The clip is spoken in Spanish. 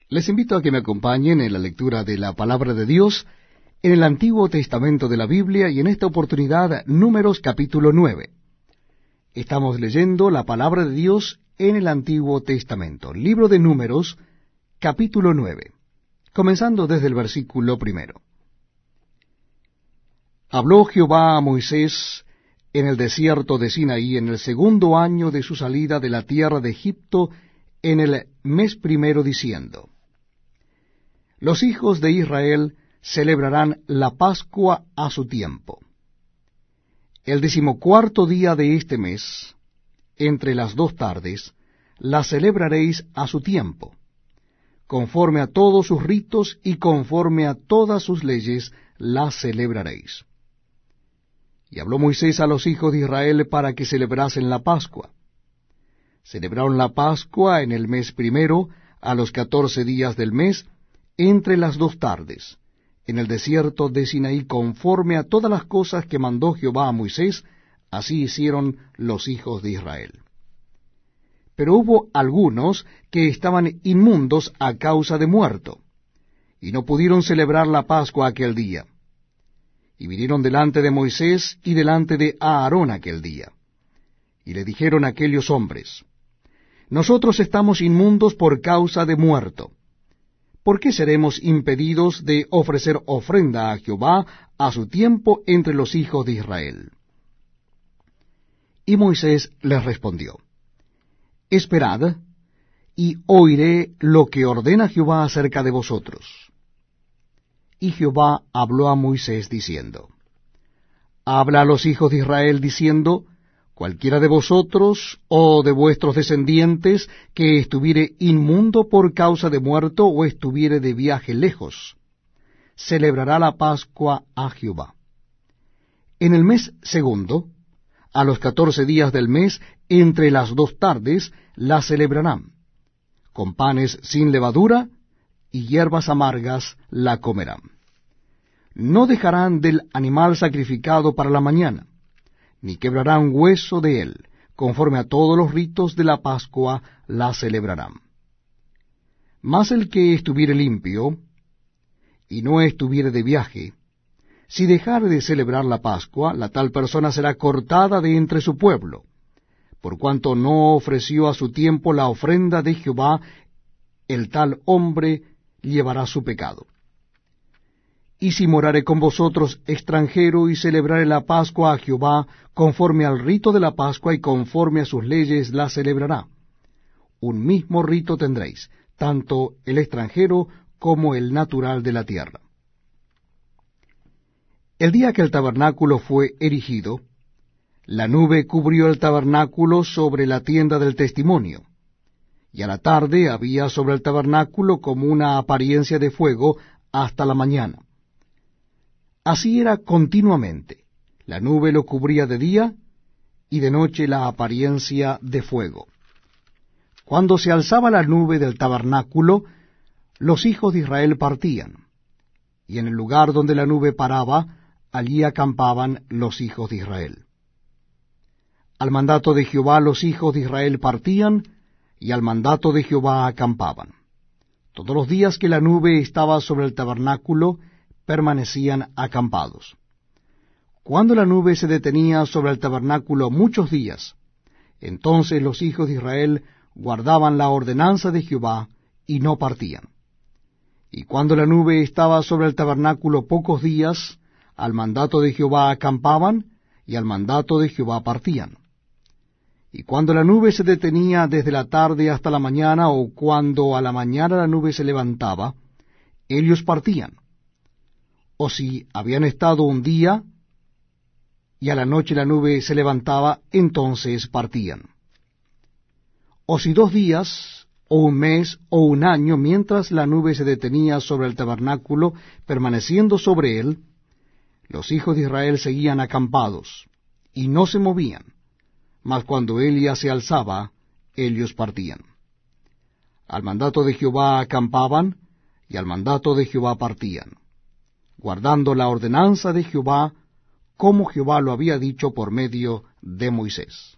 Les invito a que me acompañen en la lectura de la Palabra de Dios en el Antiguo Testamento de la Biblia y en esta oportunidad Números capítulo 9. Estamos leyendo la Palabra de Dios en el Antiguo Testamento, libro de Números capítulo 9, comenzando desde el versículo 1. Habló Jehová a Moisés en el desierto de Sinaí en el segundo año de su salida de la tierra de Egipto, en el mes primero, diciendo: Los hijos de Israel celebrarán la Pascua a su tiempo. El 14º día de este mes, entre las 2 tardes, la celebraréis a su tiempo, conforme a todos sus ritos y conforme a todas sus leyes la celebraréis. Y habló Moisés a los hijos de Israel para que celebrasen la Pascua. Celebraron la Pascua en el mes primero, a los 14 días del mes, entre las 2 tardes, en el desierto de Sinaí, conforme a todas las cosas que mandó Jehová a Moisés, así hicieron los hijos de Israel. Pero hubo algunos que estaban inmundos a causa de muerto, y no pudieron celebrar la Pascua aquel día. Y vinieron delante de Moisés y delante de Aarón aquel día. Y le dijeron a aquellos hombres: Nosotros estamos inmundos por causa de muerto. ¿Por qué seremos impedidos de ofrecer ofrenda a Jehová a su tiempo entre los hijos de Israel? Y Moisés les respondió: Esperad, y oiré lo que ordena Jehová acerca de vosotros. Y Jehová habló a Moisés diciendo: Habla a los hijos de Israel diciendo: Cualquiera de vosotros o de vuestros descendientes que estuviere inmundo por causa de muerto o estuviere de viaje lejos, celebrará la Pascua a Jehová. En el mes segundo, a los 14 días del mes, entre las 2 tardes, la celebrarán. Con panes sin levadura y hierbas amargas la comerán. No dejarán del animal sacrificado para la mañana, ni quebrarán hueso de él, conforme a todos los ritos de la Pascua la celebrarán. Mas el que estuviere limpio, y no estuviere de viaje, si dejare de celebrar la Pascua, la tal persona será cortada de entre su pueblo, por cuanto no ofreció a su tiempo la ofrenda de Jehová, el tal hombre llevará su pecado. Y si morare con vosotros extranjero y celebrare la Pascua a Jehová, conforme al rito de la Pascua y conforme a sus leyes la celebrará. Un mismo rito tendréis, tanto el extranjero como el natural de la tierra. El día que el tabernáculo fue erigido, la nube cubrió el tabernáculo sobre la tienda del testimonio, y a la tarde había sobre el tabernáculo como una apariencia de fuego hasta la mañana. Así era continuamente. La nube lo cubría de día, y de noche la apariencia de fuego. Cuando se alzaba la nube del tabernáculo, los hijos de Israel partían, y en el lugar donde la nube paraba, allí acampaban los hijos de Israel. Al mandato de Jehová los hijos de Israel partían, y al mandato de Jehová acampaban. Todos los días que la nube estaba sobre el tabernáculo, permanecían acampados. Cuando la nube se detenía sobre el tabernáculo muchos días, entonces los hijos de Israel guardaban la ordenanza de Jehová y no partían. Y cuando la nube estaba sobre el tabernáculo pocos días, al mandato de Jehová acampaban, y al mandato de Jehová partían. Y cuando la nube se detenía desde la tarde hasta la mañana, o cuando a la mañana la nube se levantaba, ellos partían. O si habían estado un día, y a la noche la nube se levantaba, entonces partían. O si 2 días, o un mes, o un año, mientras la nube se detenía sobre el tabernáculo, permaneciendo sobre él, los hijos de Israel seguían acampados, y no se movían, mas cuando él ya se alzaba, ellos partían. Al mandato de Jehová acampaban, y al mandato de Jehová partían, guardando la ordenanza de Jehová, como Jehová lo había dicho por medio de Moisés.